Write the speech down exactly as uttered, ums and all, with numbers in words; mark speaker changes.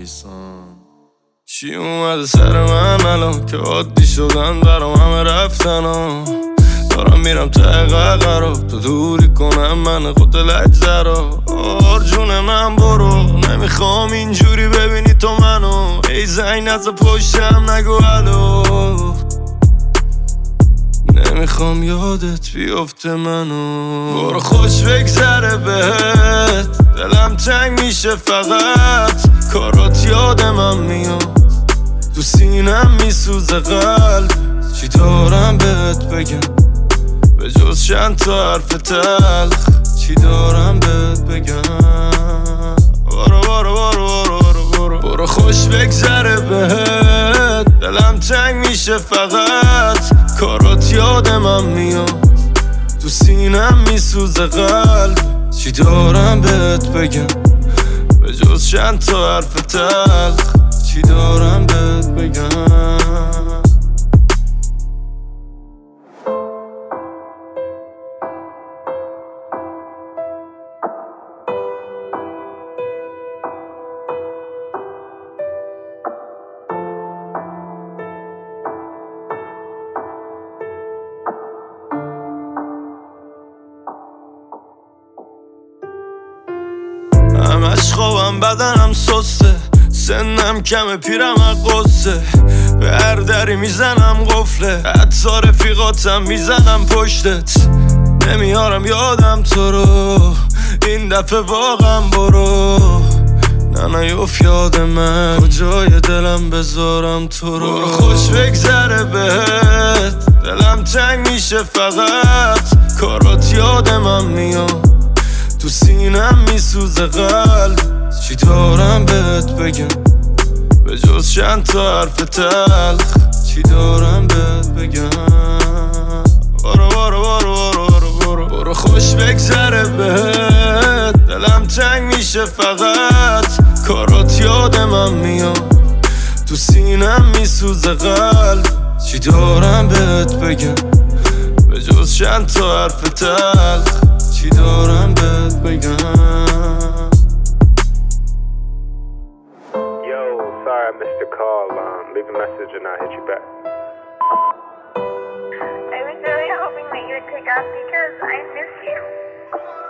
Speaker 1: ایسان چی اومده سر من الان که عادی شدن برام همه رفتن ها. دارم میرم ته قرار تو دوری کنم من خود لجزه رو. آر جون من برو نمیخوام اینجوری ببینی تو منو. ای زنگ نزد پشتم نگو الو نمیخوام یادت بیفته منو. برو خوش بگذره بهت دلم تنگ میشه فقط کارات یاد من میاد تو سینم میسوزه قلب. چی دارم بهت بگم به جز چند تا حرف تلخ. چی دارم بهت بگم برو برو برو برو برو برو برو خوش بگذره بهت دلم تنگ میشه فقط کارات یاد من میاد تو سینم میسوزه قلب. چی دارم بهت بگم به جز چند تا حرف تلخ. چی دارم بهت بگم همش خوابم بدنم سسته سنم کمه پیرم قصه به هر دری میزنم قفله حتی رفیقاتم میزنم پشتت نمیارم یادم تو رو این دفعه واقعا برو نه نیوف یاد من کجای دلم بذارم تو رو. برو خوش بگذره بهت دلم تنگ میشه فقط کارات یاد من میاد تو سینم میسوزه قلب. چی دارم بهت بگم به جز چند تا حرف تلخ. چی دارم بهت بگم برو برو برو برو برو برو خوش بگذره بهت دلم تنگ میشه فقط کارات یاد من میاد تو سینم میسوزه قلب. چی دارم بهت بگم به جز چند تا حرف تلخ. چی دارم بهت بگم
Speaker 2: Yo, sorry I missed your call. Um, leave a message and I'll hit you back.
Speaker 3: I was really hoping that you would pick up because I miss you.